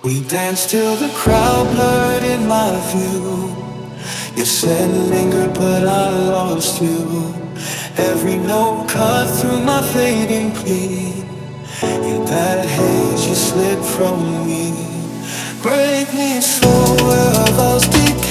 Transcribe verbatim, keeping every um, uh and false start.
We danced till the crowd blurred in my view. You said linger, but I lost you. Every note cut through my fading plea. In that haze you slid from me. Break me slow where our vows began.